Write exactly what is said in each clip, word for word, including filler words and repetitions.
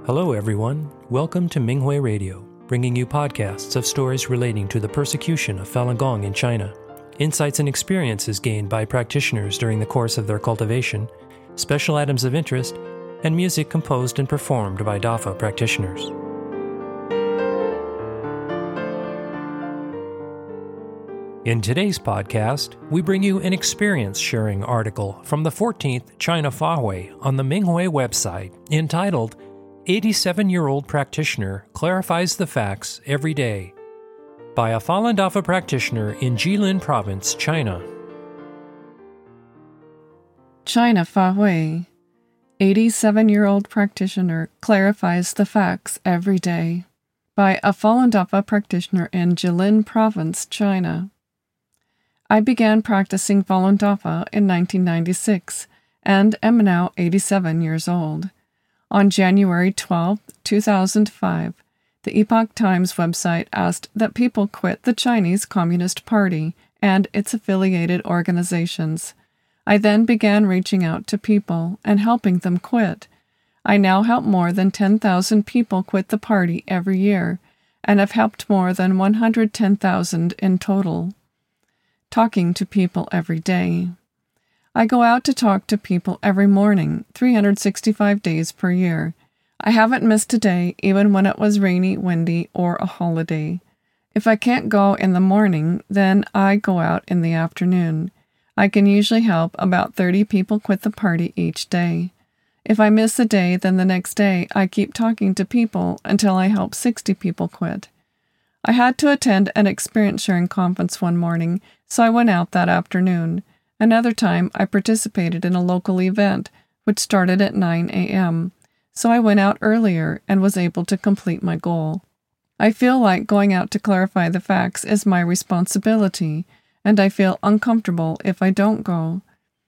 Hello, everyone. Welcome to Minghui Radio, bringing you podcasts of stories relating to the persecution of Falun Gong in China, insights and experiences gained by practitioners during the course of their cultivation, special items of interest, and music composed and performed by Dafa practitioners. In today's podcast, we bring you an experience-sharing article from the fourteenth China Fahui on the Minghui website entitled eighty-seven-Year-Old Practitioner Clarifies the Facts Every Day by a Falun Dafa practitioner in Jilin Province, China. China Fahui, eighty-seven-year-old practitioner clarifies the facts every day by a Falun Dafa practitioner in Jilin Province, China. I began practicing Falun Dafa in nineteen ninety-six and am now eighty-seven years old. On January twelfth, two thousand five, the Epoch Times website asked that people quit the Chinese Communist Party and its affiliated organizations. I then began reaching out to people and helping them quit. I now help more than ten thousand people quit the party every year and have helped more than one hundred ten thousand in total. Talking to people every day. I go out to talk to people every morning, three hundred sixty-five days per year. I haven't missed a day, even when it was rainy, windy, or a holiday. If I can't go in the morning, then I go out in the afternoon. I can usually help about thirty people quit the party each day. If I miss a day, then the next day I keep talking to people until I help sixty people quit. I had to attend an experience sharing conference one morning, so I went out that afternoon. Another time, I participated in a local event, which started at nine a.m., so I went out earlier and was able to complete my goal. I feel like going out to clarify the facts is my responsibility, and I feel uncomfortable if I don't go.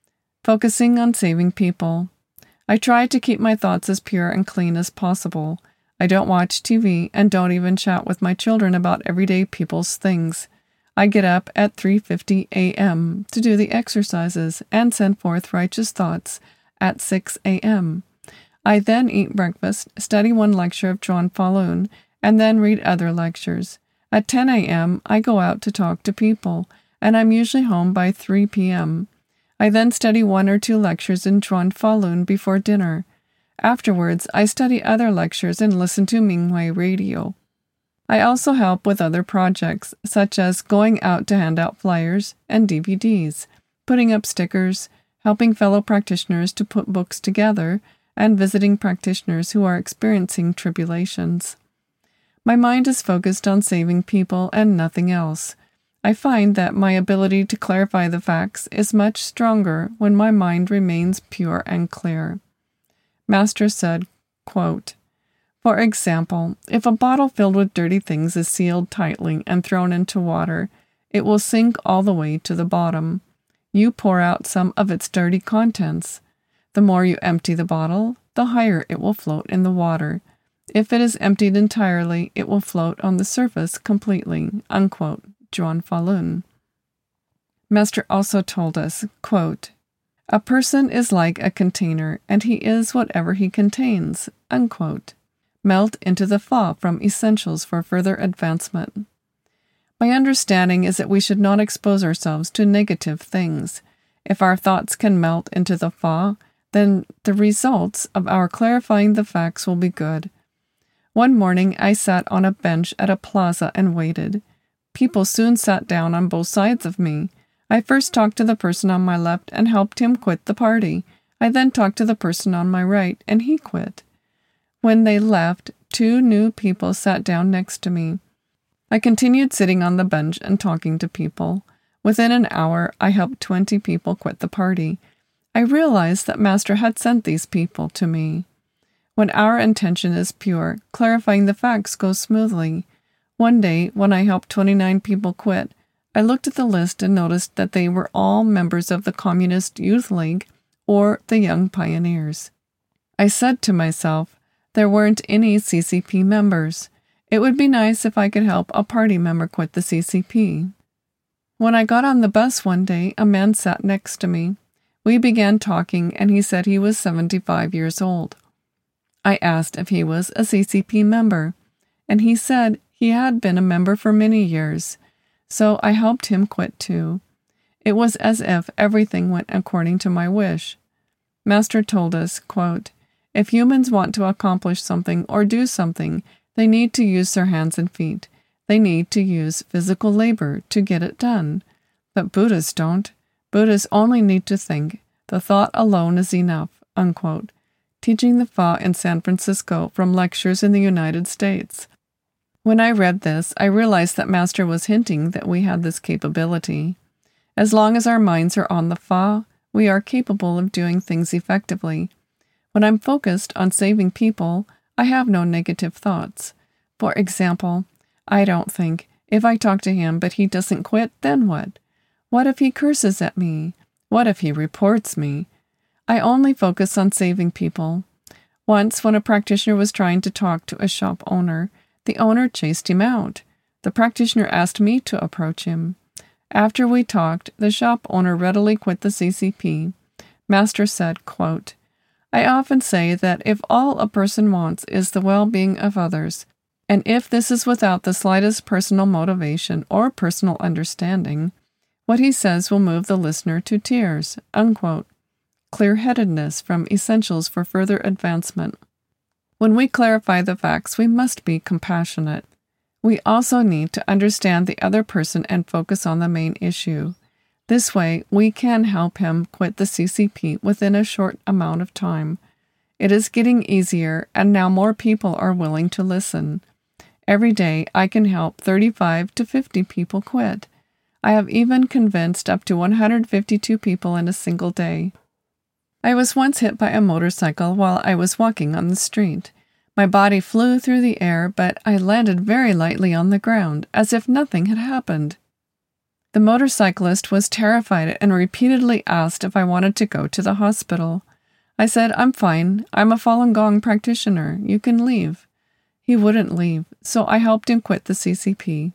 Focusing on saving people. I try to keep my thoughts as pure and clean as possible. I don't watch T V and don't even chat with my children about everyday people's things. I get up at three fifty a.m. to do the exercises and send forth righteous thoughts at six a.m. I then eat breakfast, study one lecture of Zhuan Falun, and then read other lectures. At ten a.m., I go out to talk to people, and I'm usually home by three p.m. I then study one or two lectures in Zhuan Falun before dinner. Afterwards, I study other lectures and listen to Minghui Radio. I also help with other projects, such as going out to hand out flyers and D V Ds, putting up stickers, helping fellow practitioners to put books together, and visiting practitioners who are experiencing tribulations. My mind is focused on saving people and nothing else. I find that my ability to clarify the facts is much stronger when my mind remains pure and clear. Master said, quote, "For example, if a bottle filled with dirty things is sealed tightly and thrown into water, it will sink all the way to the bottom. You pour out some of its dirty contents. The more you empty the bottle, the higher it will float in the water. If it is emptied entirely, it will float on the surface completely." Unquote. Zhuan Falun. Master also told us, quote, "A person is like a container, and he is whatever he contains." Unquote. Melt into the Fa from Essentials for further advancement. My understanding is that we should not expose ourselves to negative things. If our thoughts can melt into the Fa, then the results of our clarifying the facts will be good. One morning I sat on a bench at a plaza and waited. People soon sat down on both sides of me. I first talked to the person on my left and helped him quit the party. I then talked to the person on my right, and he quit. When they left, two new people sat down next to me. I continued sitting on the bench and talking to people. Within an hour, I helped twenty people quit the party. I realized that Master had sent these people to me. When our intention is pure, clarifying the facts goes smoothly. One day, when I helped twenty-nine people quit, I looked at the list and noticed that they were all members of the Communist Youth League or the Young Pioneers. I said to myself, there weren't any C C P members. It would be nice if I could help a party member quit the C C P. When I got on the bus one day, a man sat next to me. We began talking, and he said he was seventy-five years old. I asked if he was a C C P member, and he said he had been a member for many years, so I helped him quit too. It was as if everything went according to my wish. Master told us, quote, "If humans want to accomplish something or do something, they need to use their hands and feet. They need to use physical labor to get it done. But Buddhists don't. Buddhists only need to think. The thought alone is enough," unquote. Teaching the Fa in San Francisco from lectures in the United States. When I read this, I realized that Master was hinting that we had this capability. As long as our minds are on the Fa, we are capable of doing things effectively. When I'm focused on saving people, I have no negative thoughts. For example, I don't think, if I talk to him but he doesn't quit, then what? What if he curses at me? What if he reports me? I only focus on saving people. Once, when a practitioner was trying to talk to a shop owner, the owner chased him out. The practitioner asked me to approach him. After we talked, the shop owner readily quit the C C P. Master said, quote, "I often say that if all a person wants is the well-being of others, and if this is without the slightest personal motivation or personal understanding, what he says will move the listener to tears," unquote. Clear-headedness from Essentials for Further Advancement. When we clarify the facts, we must be compassionate. We also need to understand the other person and focus on the main issue. This way, we can help him quit the C C P within a short amount of time. It is getting easier, and now more people are willing to listen. Every day, I can help thirty-five to fifty people quit. I have even convinced up to one hundred fifty-two people in a single day. I was once hit by a motorcycle while I was walking on the street. My body flew through the air, but I landed very lightly on the ground, as if nothing had happened. The motorcyclist was terrified and repeatedly asked if I wanted to go to the hospital. I said, "I'm fine. I'm a Falun Gong practitioner. You can leave." He wouldn't leave, so I helped him quit the C C P.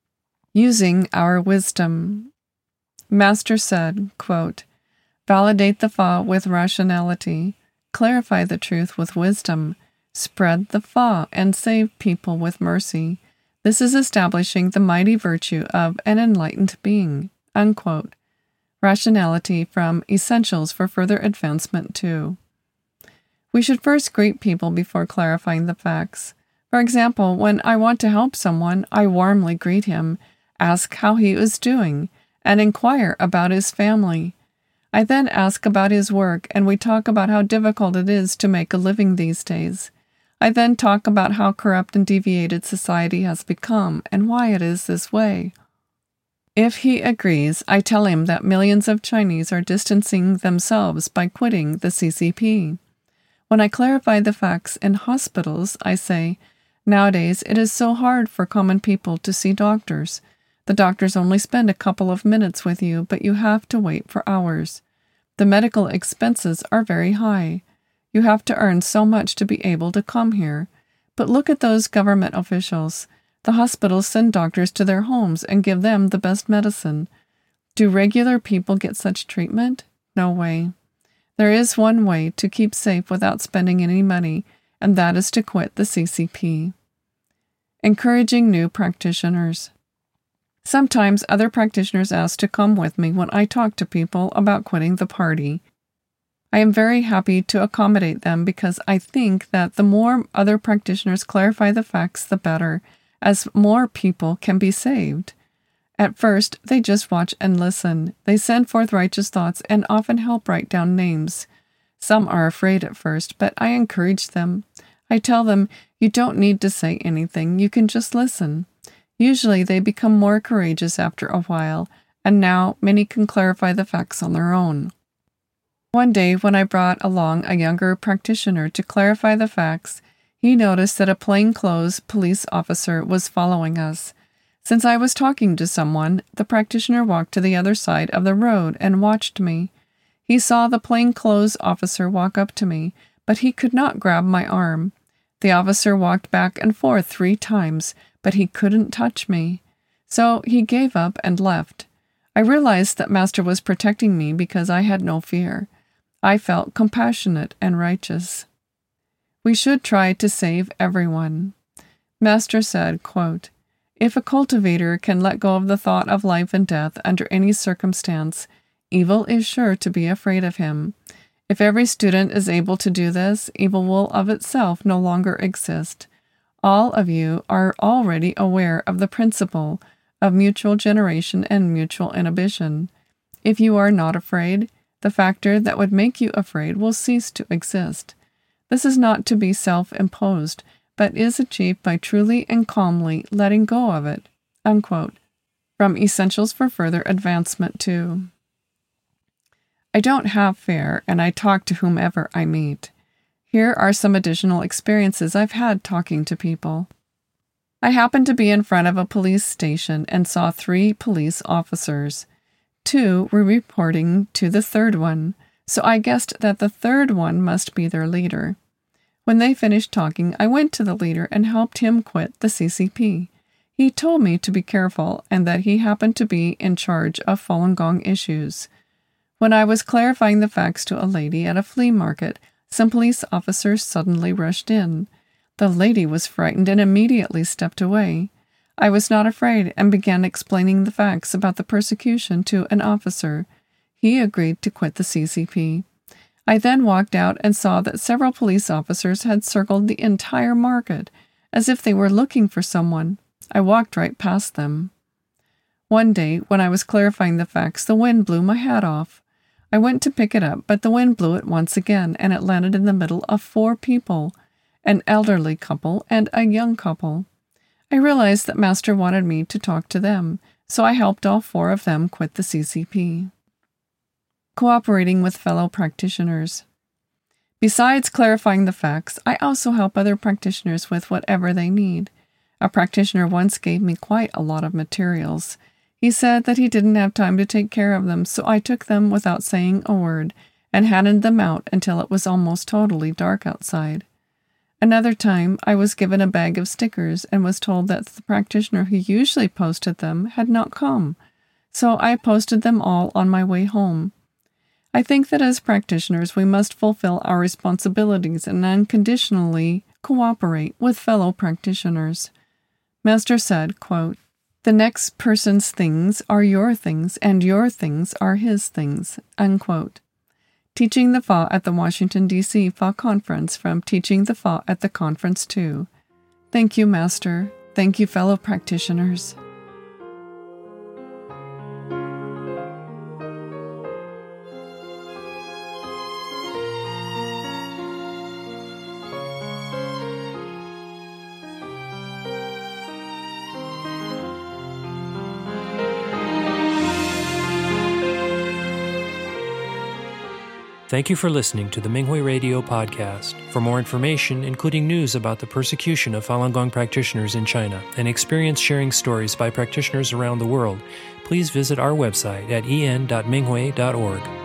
Using our wisdom. Master said, quote, "Validate the Fa with rationality. Clarify the truth with wisdom. Spread the Fa and save people with mercy. This is establishing the mighty virtue of an enlightened being," unquote. Rationality from Essentials for Further Advancement two. We should first greet people before clarifying the facts. For example, when I want to help someone, I warmly greet him, ask how he is doing, and inquire about his family. I then ask about his work, and we talk about how difficult it is to make a living these days. I then talk about how corrupt and deviated society has become and why it is this way. If he agrees, I tell him that millions of Chinese are distancing themselves by quitting the C C P. When I clarify the facts in hospitals, I say, "Nowadays it is so hard for common people to see doctors. The doctors only spend a couple of minutes with you, but you have to wait for hours. The medical expenses are very high. You have to earn so much to be able to come here. But look at those government officials. The hospitals send doctors to their homes and give them the best medicine. Do regular people get such treatment? No way. There is one way to keep safe without spending any money, and that is to quit the C C P. Encouraging new practitioners. Sometimes other practitioners ask to come with me when I talk to people about quitting the party. I am very happy to accommodate them because I think that the more other practitioners clarify the facts, the better, as more people can be saved. At first, they just watch and listen. They send forth righteous thoughts and often help write down names. Some are afraid at first, but I encourage them. I tell them, you don't need to say anything, you can just listen. Usually they become more courageous after a while, and now many can clarify the facts on their own. One day, when I brought along a younger practitioner to clarify the facts, he noticed that a plainclothes police officer was following us. Since I was talking to someone, the practitioner walked to the other side of the road and watched me. He saw the plainclothes officer walk up to me, but he could not grab my arm. The officer walked back and forth three times, but he couldn't touch me. So he gave up and left. I realized that Master was protecting me because I had no fear. I felt compassionate and righteous. We should try to save everyone. Master said, quote, "If a cultivator can let go of the thought of life and death under any circumstance, evil is sure to be afraid of him. If every student is able to do this, evil will of itself no longer exist. All of you are already aware of the principle of mutual generation and mutual inhibition. If you are not afraid, the factor that would make you afraid will cease to exist. This is not to be self-imposed, but is achieved by truly and calmly letting go of it." Unquote. From Essentials for Further Advancement two. I don't have fear, and I talk to whomever I meet. Here are some additional experiences I've had talking to people. I happened to be in front of a police station and saw three police officers. Two were reporting to the third one, so I guessed that the third one must be their leader. When they finished talking, I went to the leader and helped him quit the C C P. He told me to be careful and that he happened to be in charge of Falun Gong issues. When I was clarifying the facts to a lady at a flea market, some police officers suddenly rushed in. The lady was frightened and immediately stepped away. I was not afraid and began explaining the facts about the persecution to an officer. He agreed to quit the C C P. I then walked out and saw that several police officers had circled the entire market, as if they were looking for someone. I walked right past them. One day, when I was clarifying the facts, the wind blew my hat off. I went to pick it up, but the wind blew it once again, and it landed in the middle of four people, an elderly couple and a young couple. I realized that Master wanted me to talk to them, so I helped all four of them quit the C C P. Cooperating with fellow practitioners. Besides clarifying the facts, I also help other practitioners with whatever they need. A practitioner once gave me quite a lot of materials. He said that he didn't have time to take care of them, so I took them without saying a word and handed them out until it was almost totally dark outside. Another time, I was given a bag of stickers and was told that the practitioner who usually posted them had not come, so I posted them all on my way home. I think that as practitioners, we must fulfill our responsibilities and unconditionally cooperate with fellow practitioners. Master said, quote, "The next person's things are your things, and your things are his things." Unquote. Teaching the Fa at the Washington, D C Fa Conference from Teaching the Fa at the Conference two. Thank you, Master. Thank you, fellow practitioners. Thank you for listening to the Minghui Radio podcast. For more information, including news about the persecution of Falun Gong practitioners in China and experience-sharing stories by practitioners around the world, please visit our website at e n dot minghui dot org.